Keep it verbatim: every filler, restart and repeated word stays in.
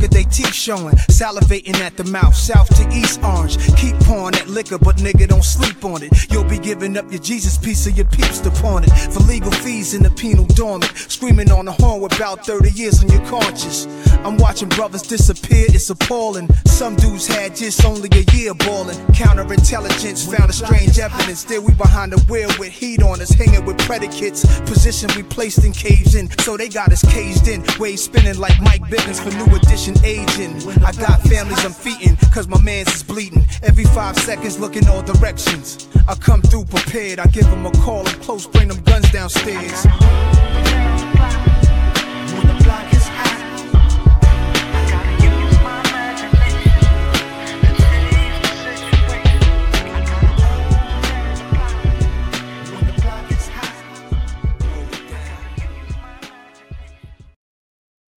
nigga, they teeth showing, salivating at the mouth, south to east orange. Keep pouring that liquor, but nigga, don't sleep on it. You'll be giving up your Jesus piece of your peeps to pawn it for legal fees in the penal dormant. Screaming on the horn with about thirty years on your conscience. I'm watching brothers disappear, it's appalling. Some dudes had just only a year balling. Counterintelligence found a strange evidence. There we behind the wheel with heat on us, hanging with predicates. Position we placed in caves in, so they got us caged in. Waves spinning like Mike Bivens for new edition aging. I got families I'm feeding, cause my mans is bleeding. Every five seconds looking all directions. I come through prepared, I give them a call, I'm close, bring them guns downstairs.